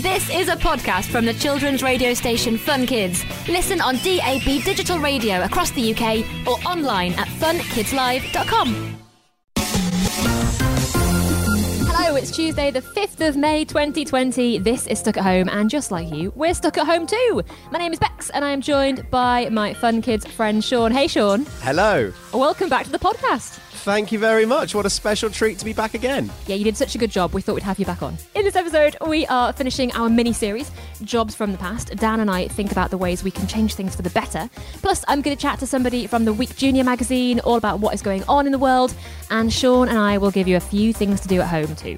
This is a podcast from the children's radio station Fun Kids. Listen on DAB digital radio across the UK or online at funkidslive.com. Hello, it's Tuesday the 5th of May 2020. This is Stuck at Home, and just like you, we're stuck at home too. My name is Bex and I am joined by my Fun Kids friend Sean. Hey Sean. Hello. Welcome back to the podcast. Thank you very much. What a special treat to be back again. Yeah, you did such a good job. We thought we'd have you back on. In this episode, we are finishing our mini-series, Jobs from the Past. Dan and I think about the ways we can change things for the better. Plus, I'm going to chat to somebody from the Week Junior magazine, all about what is going on in the world. And Sean and I will give you a few things to do at home too.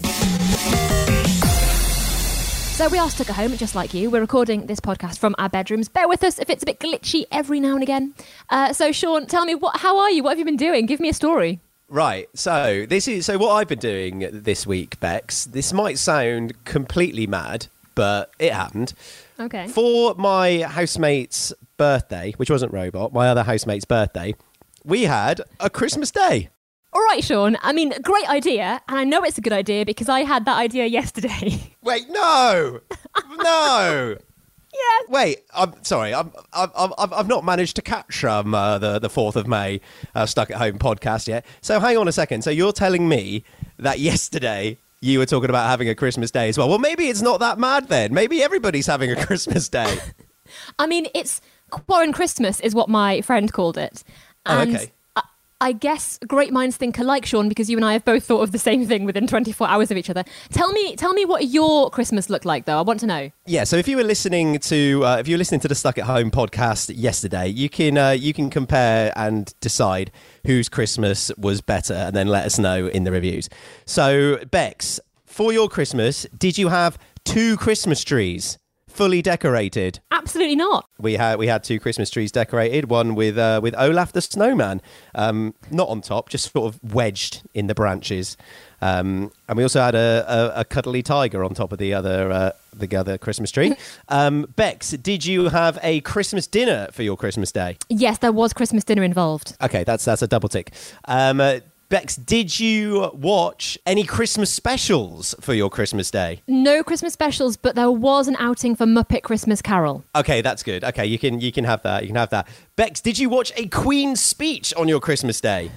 So we are stuck at home, just like you. We're recording this podcast from our bedrooms. Bear with us if it's a bit glitchy every now and again. So Sean, tell me, how are you? What have you been doing? Give me a story. Right, so what I've been doing this week, Bex. This might sound completely mad, but it happened. Okay. For my housemate's birthday, which wasn't Robot, my other housemate's birthday, we had a Christmas day. All right, Sean. I mean, great idea, and I know it's a good idea because I had that idea yesterday. Wait, no, no. Yeah. Wait, I'm sorry. I've not managed to catch the 4th of May Stuck at Home podcast yet. So hang on a second. So you're telling me that yesterday you were talking about having a Christmas day as well? Well, maybe it's not that mad then. Maybe everybody's having a Christmas day. I mean, it's Quarren Christmas is what my friend called it. And okay. I guess great minds think alike, Sean, because you and I have both thought of the same thing within 24 hours of each other. Tell me what your Christmas looked like, though. I want to know. Yeah, so if you were listening to the Stuck at Home podcast yesterday, you can compare and decide whose Christmas was better, and then let us know in the reviews. So, Bex, for your Christmas, did you have 2 Christmas trees fully decorated? Absolutely not. We had 2 Christmas trees decorated. One with Olaf the snowman, not on top, just sort of wedged in the branches. And we also had a cuddly tiger on top of the other Christmas tree. Bex, did you have a Christmas dinner for your Christmas day? Yes, there was Christmas dinner involved. Okay, that's a double tick. Bex, did you watch any Christmas specials for your Christmas day? No Christmas specials, but there was an outing for Muppet Christmas Carol. Okay, that's good. Okay, you can have that. You can have that. Bex, did you watch a Queen's speech on your Christmas day?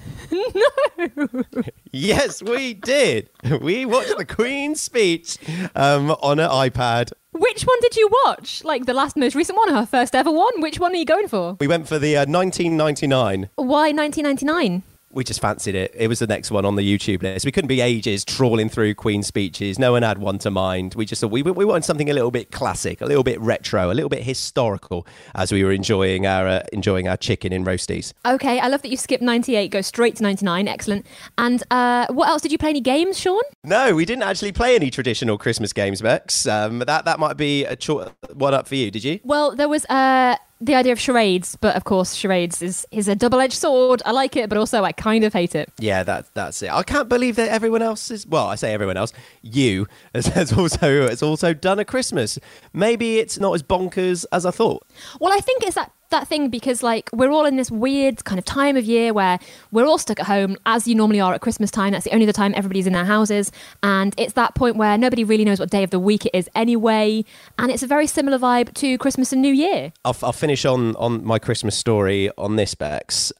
No. Yes, we did. We watched the Queen's speech on an iPad. Which one did you watch? Like the most recent one, her first ever one? Which one are you going for? We went for the 1999. Why 1999? We just fancied it. It was the next one on the YouTube list. We couldn't be ages trawling through Queen's speeches. No one had one to mind. We just thought we wanted something a little bit classic, a little bit retro, a little bit historical as we were enjoying our chicken in roasties. Okay, I love that you skipped 98, go straight to 99. Excellent. And what else? Did you play any games, Sean? No, we didn't actually play any traditional Christmas games, Bex. That might be a one up for you. Did you? Well, there was the idea of charades, but of course charades is a double-edged sword. I like it, but also I kind of hate it. Yeah, that's it. I can't believe that everyone else is, well, I say everyone else, you has also done a Christmas. Maybe it's not as bonkers as I thought. Well, I think it's that thing because like we're all in this weird kind of time of year where we're all stuck at home as you normally are at Christmas time. That's the only other time everybody's in their houses, and it's that point where nobody really knows what day of the week it is anyway, and it's a very similar vibe to Christmas and New Year. I'll finish on my Christmas story on this, Bex.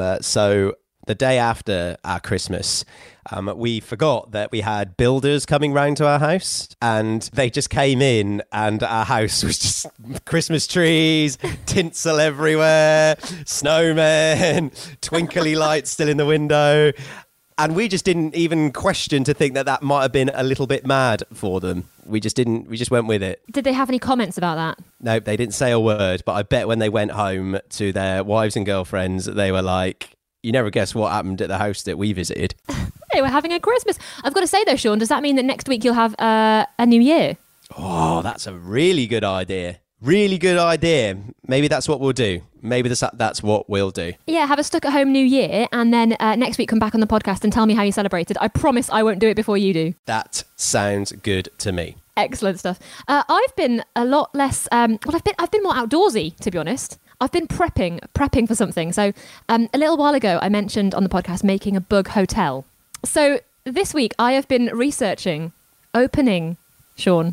So the day after our Christmas, we forgot that we had builders coming round to our house, and they just came in, and our house was just Christmas trees, tinsel everywhere, snowmen, twinkly lights still in the window. And we just didn't even question to think that might have been a little bit mad for them. We just went with it. Did they have any comments about that? No, they didn't say a word, but I bet when they went home to their wives and girlfriends, they were like, you never guess what happened at the house that we visited. They were having a Christmas. I've got to say though, Sean, does that mean that next week you'll have a New Year? Oh, that's a really good idea. Really good idea. Maybe that's what we'll do. Maybe that's what we'll do. Yeah, have a stuck at home New Year, and then next week come back on the podcast and tell me how you celebrated. I promise I won't do it before you do. That sounds good to me. Excellent stuff. I've been a lot less. I've been more outdoorsy, to be honest. I've been prepping for something. So a little while ago, I mentioned on the podcast making a bug hotel. So this week, I have been researching opening, Sean,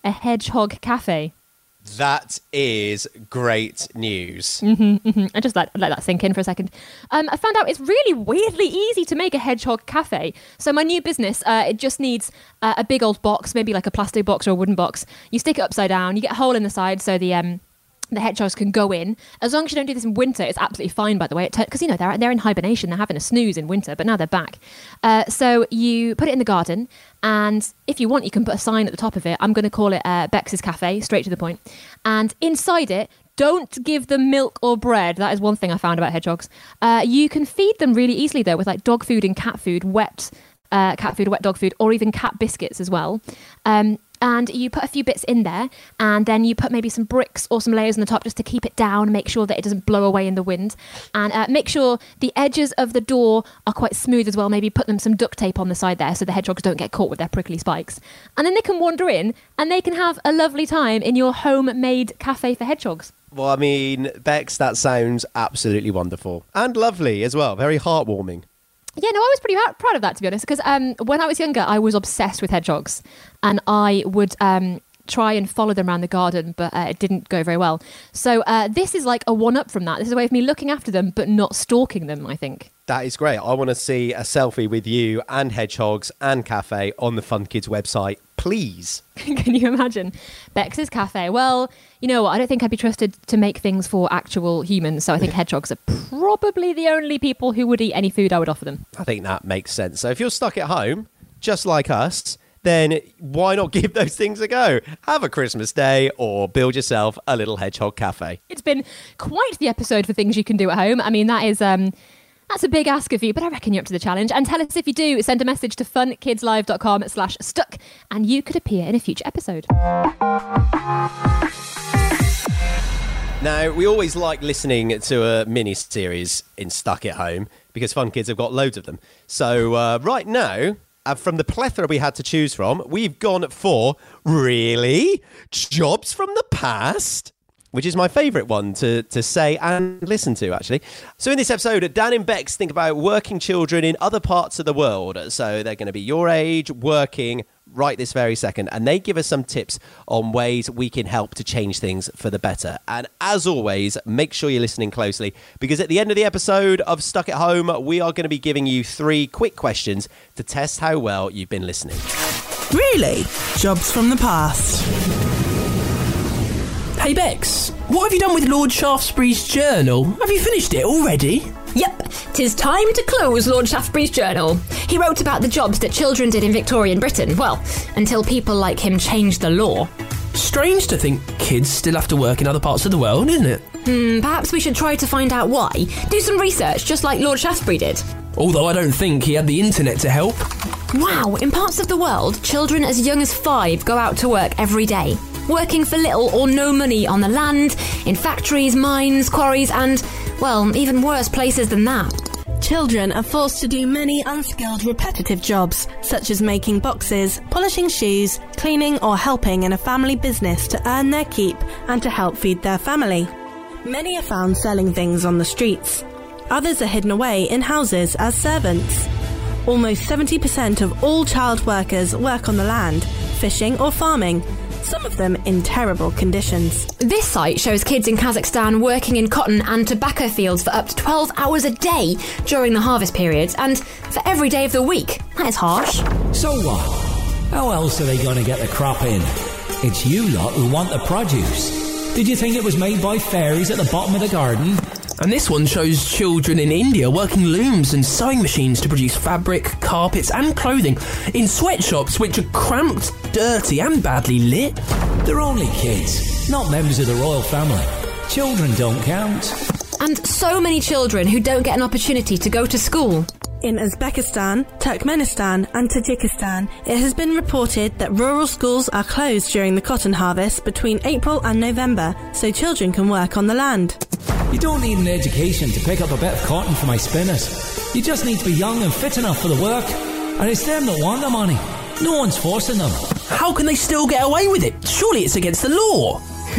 a hedgehog cafe. That is great news. I just let that sink in for a second. I found out it's really weirdly easy to make a hedgehog cafe. So my new business, it just needs a big old box, maybe like a plastic box or a wooden box. You stick it upside down, you get a hole in the side so the hedgehogs can go in. As long as you don't do this in winter, it's absolutely fine, by the way. Because, they're in hibernation. They're having a snooze in winter, but now they're back. So you put it in the garden, and if you want, you can put a sign at the top of it. I'm going to call it Bex's Cafe, straight to the point. And inside it, don't give them milk or bread. That is one thing I found about hedgehogs. You can feed them really easily, though, with like dog food and cat food, wet dog food, or even cat biscuits as well. And you put a few bits in there, and then you put maybe some bricks or some layers on the top just to keep it down, make sure that it doesn't blow away in the wind. And make sure the edges of the door are quite smooth as well. Maybe put them some duct tape on the side there so the hedgehogs don't get caught with their prickly spikes. And then they can wander in, and they can have a lovely time in your homemade cafe for hedgehogs. Well, I mean, Bex, that sounds absolutely wonderful. And lovely as well. Very heartwarming. Yeah, no, I was pretty proud of that, to be honest, because when I was younger, I was obsessed with hedgehogs, and I would try and follow them around the garden, but it didn't go very well. So this is like a one-up from that. This is a way of me looking after them, but not stalking them, I think. That is great. I want to see a selfie with you and hedgehogs and cafe on the Fun Kids website, please. Can you imagine? Bex's Cafe. Well, you know what? I don't think I'd be trusted to make things for actual humans, so I think hedgehogs are probably the only people who would eat any food I would offer them. I think that makes sense. So if you're stuck at home, just like us, then why not give those things a go? Have a Christmas day or build yourself a little hedgehog cafe. It's been quite the episode for things you can do at home. I mean, that is... That's a big ask of you, but I reckon you're up to the challenge. And tell us if you do. Send a message to funkidslive.com/stuck and you could appear in a future episode. Now, we always like listening to a mini-series in Stuck at Home because Fun Kids have got loads of them. So right now, from the plethora we had to choose from, we've gone for, really? Jobs from the past? Which is my favourite one to say and listen to, actually. So in this episode, Dan and Bex think about working children in other parts of the world. So they're going to be your age, working right this very second. And they give us some tips on ways we can help to change things for the better. And as always, make sure you're listening closely, because at the end of the episode of Stuck at Home, we are going to be giving you 3 quick questions to test how well you've been listening. Really? Jobs from the past. Hey Bex, what have you done with Lord Shaftesbury's journal? Have you finished it already? Yep, 'tis time to close Lord Shaftesbury's journal. He wrote about the jobs that children did in Victorian Britain, well, until people like him changed the law. Strange to think kids still have to work in other parts of the world, isn't it? Perhaps we should try to find out why. Do some research, just like Lord Shaftesbury did. Although I don't think he had the internet to help. Wow, in parts of the world, children as young as 5 go out to work every day, working for little or no money on the land, in factories, mines, quarries, and, well, even worse places than that. Children are forced to do many unskilled repetitive jobs, such as making boxes, polishing shoes, cleaning or helping in a family business to earn their keep and to help feed their family. Many are found selling things on the streets. Others are hidden away in houses as servants. Almost 70% of all child workers work on the land, fishing or farming, some of them in terrible conditions. This site shows kids in Kazakhstan working in cotton and tobacco fields for up to 12 hours a day during the harvest periods, and for every day of the week. That is harsh. So what? How else are they going to get the crop in? It's you lot who want the produce. Did you think it was made by fairies at the bottom of the garden? And this one shows children in India working looms and sewing machines to produce fabric, carpets and clothing in sweatshops which are cramped, dirty and badly lit. They're only kids, not members of the royal family. Children don't count. And so many children who don't get an opportunity to go to school. In Uzbekistan, Turkmenistan and Tajikistan, it has been reported that rural schools are closed during the cotton harvest between April and November, so children can work on the land. You don't need an education to pick up a bit of cotton for my spinners. You just need to be young and fit enough for the work. And it's them that want the money. No one's forcing them. How can they still get away with it? Surely it's against the law.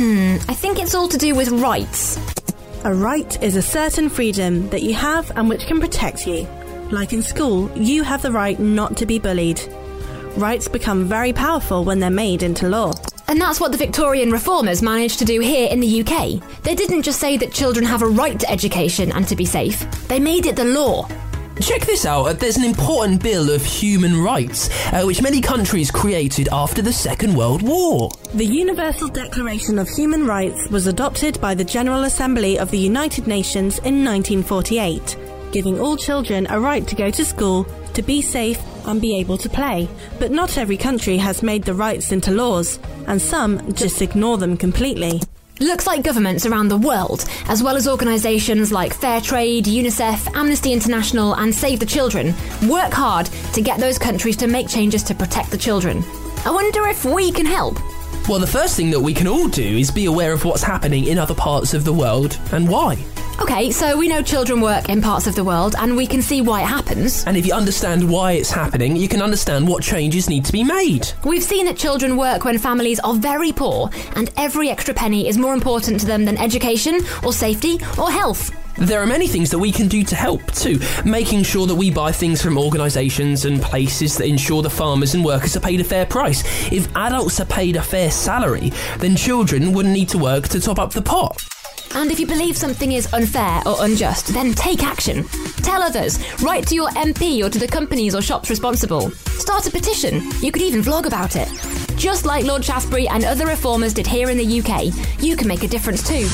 I think it's all to do with rights. A right is a certain freedom that you have and which can protect you. Like in school, you have the right not to be bullied. Rights become very powerful when they're made into law. And that's what the Victorian reformers managed to do here in the UK. They didn't just say that children have a right to education and to be safe, they made it the law. Check this out, there's an important bill of human rights, which many countries created after the Second World War. The Universal Declaration of Human Rights was adopted by the General Assembly of the United Nations in 1948, giving all children a right to go to school, to be safe and be able to play. But not every country has made the rights into laws, and some just ignore them completely. Looks like governments around the world, as well as organisations like Fairtrade, UNICEF, Amnesty International and Save the Children, work hard to get those countries to make changes to protect the children. I wonder if we can help. Well, the first thing that we can all do is be aware of what's happening in other parts of the world and why. Okay, so we know children work in parts of the world and we can see why it happens. And if you understand why it's happening, you can understand what changes need to be made. We've seen that children work when families are very poor and every extra penny is more important to them than education or safety or health. There are many things that we can do to help too, making sure that we buy things from organisations and places that ensure the farmers and workers are paid a fair price. If adults are paid a fair salary, then children wouldn't need to work to top up the pot. And if you believe something is unfair or unjust, then take action. Tell others, write to your MP or to the companies or shops responsible. Start a petition. You could even vlog about it. Just like Lord Shaftesbury and other reformers did here in the UK, you can make a difference too.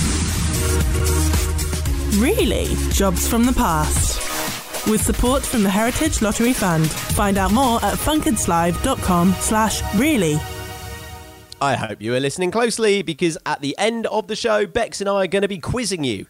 Really? Jobs from the past. With support from the Heritage Lottery Fund. Find out more at funkidslive.com/really. I hope you are listening closely, because at the end of the show, Bex and I are going to be quizzing you.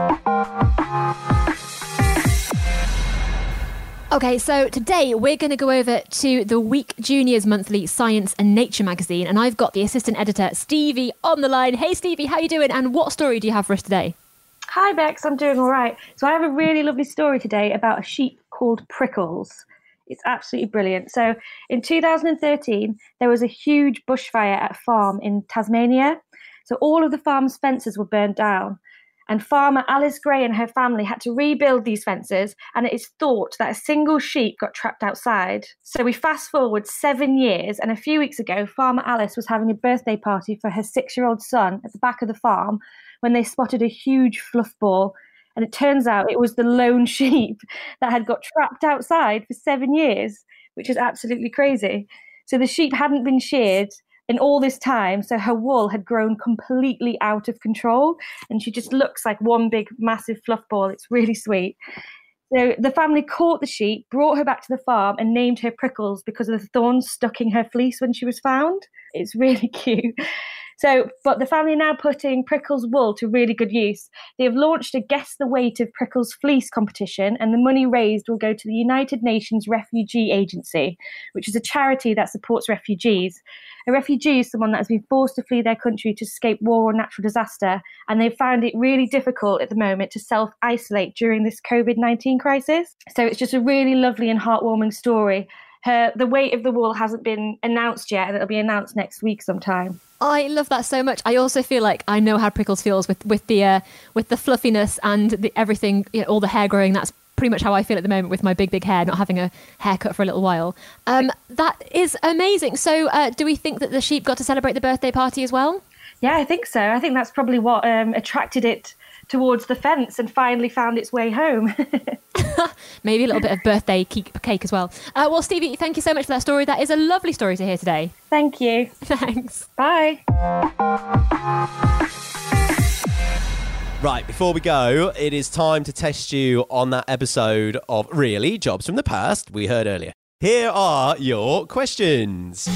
Okay, so today we're going to go over to the Week Juniors Monthly Science and Nature magazine, and I've got the assistant editor, Stevie, on the line. Hey, Stevie, how you doing? And what story do you have for us today? Hi, Bex. I'm doing all right. So I have a really lovely story today about a sheep called Prickles. It's absolutely brilliant. So in 2013, there was a huge bushfire at a farm in Tasmania. So all of the farm's fences were burned down. And farmer Alice Gray and her family had to rebuild these fences, and it is thought that a single sheep got trapped outside. So we fast forward 7 years, and a few weeks ago, farmer Alice was having a birthday party for her 6-year-old son at the back of the farm when they spotted a huge fluff ball. And it turns out it was the lone sheep that had got trapped outside for 7 years, which is absolutely crazy. So the sheep hadn't been sheared in all this time, so her wool had grown completely out of control, and she just looks like one big, massive fluff ball. It's really sweet. So the family caught the sheep, brought her back to the farm, and named her Prickles because of the thorns stuck in her fleece when she was found. It's really cute. But the family are now putting Prickles' wool to really good use. They have launched a Guess the Weight of Prickles Fleece competition, and the money raised will go to the United Nations Refugee Agency, which is a charity that supports refugees. A refugee is someone that has been forced to flee their country to escape war or natural disaster, and they've found it really difficult at the moment to self-isolate during this COVID-19 crisis. So it's just a really lovely and heartwarming story. The weight of the wool hasn't been announced yet, and it'll be announced next week sometime. I love that so much. I also feel like I know how Prickles feels with the fluffiness and the everything, all the hair growing. That's pretty much how I feel at the moment with my big hair, not having a haircut for a little while. That is amazing. So do we think that the sheep got to celebrate the birthday party as well? Yeah, I think so. I think that's probably what attracted it towards the fence and finally found its way home. Maybe a little bit of birthday cake as well. Well, Stevie, thank you so much for that story. That is a lovely story to hear today. Thank you. Thanks. Bye. Right, before we go, it is time to test you on that episode of Really Jobs from the Past we heard earlier. Here are your questions.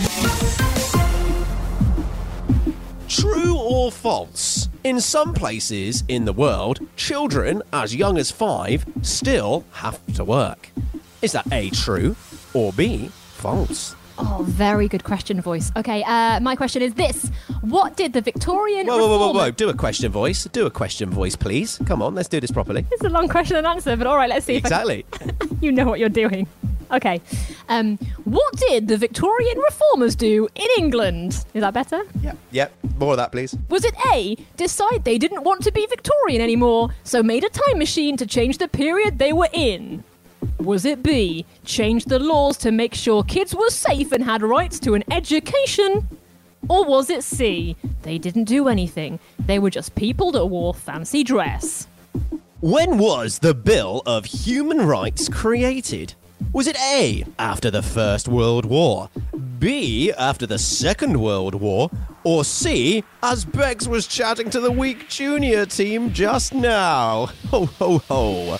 True or false? In some places in the world, children as young as 5 still have to work. Is that A, true, or B, false? Oh, very good question, voice. Okay, my question is this. What did the Victorian Whoa. Do a question voice. Do a question voice, please. Come on, let's do this properly. It's a long question and answer, but all right, let's see. Exactly. You know what you're doing. Okay. What did the Victorian reformers do in England? Is that better? Yep. More of that, please. Was it A, decide they didn't want to be Victorian anymore, so made a time machine to change the period they were in? Was it B, change the laws to make sure kids were safe and had rights to an education? Or was it C? They didn't do anything. They were just people that wore fancy dress. When was the Bill of Human Rights created? Was it A, after the First World War, B, after the Second World War, or C, as Bex was chatting to the Week Junior team just now? Ho, ho, ho.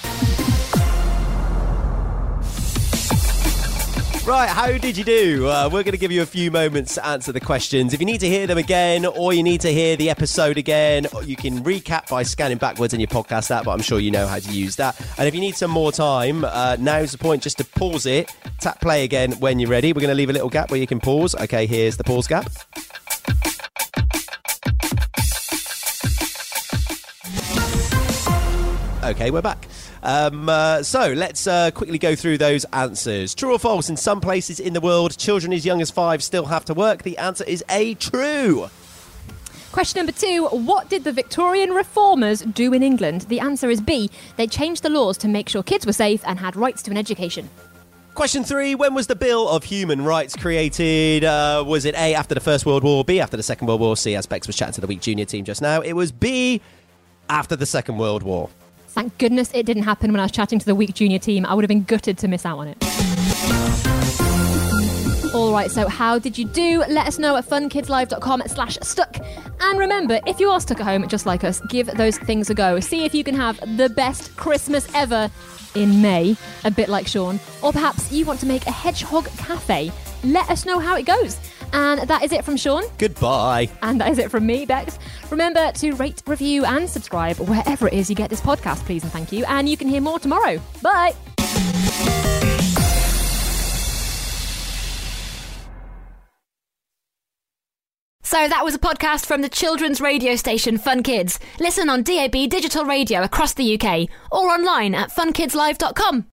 Right, how did you do? We're going to give you a few moments to answer the questions. If you need to hear them again, or you need to hear the episode again, you can recap by scanning backwards in your podcast app, but I'm sure you know how to use that. And if you need some more time, now's the point just to pause it, tap play again when you're ready. We're going to leave a little gap where you can pause. Okay, here's the pause gap. Okay, we're back. So let's quickly go through those answers. True or false? In some places in the world, children as young as 5 still have to work. The answer is A, true. Question number 2. What did the Victorian reformers do in England? The answer is B. They changed the laws to make sure kids were safe and had rights to an education. Question 3. When was the Bill of Human Rights created? Was it A, after the First World War, B, after the Second World War, C, as Bex was chatting to the Week Junior team just now? It was B, after the Second World War. Thank goodness it didn't happen when I was chatting to the Week Junior team. I would have been gutted to miss out on it. All right, so how did you do? Let us know at funkidslive.com/stuck. And remember, if you are stuck at home just like us, give those things a go. See if you can have the best Christmas ever in May, a bit like Sean. Or perhaps you want to make a hedgehog cafe. Let us know how it goes. And that is it from Sean. Goodbye. And that is it from me, Bex. Remember to rate, review and subscribe wherever it is you get this podcast, please and thank you. And you can hear more tomorrow. Bye. So that was a podcast from the children's radio station Fun Kids. Listen on DAB digital radio across the UK or online at funkidslive.com.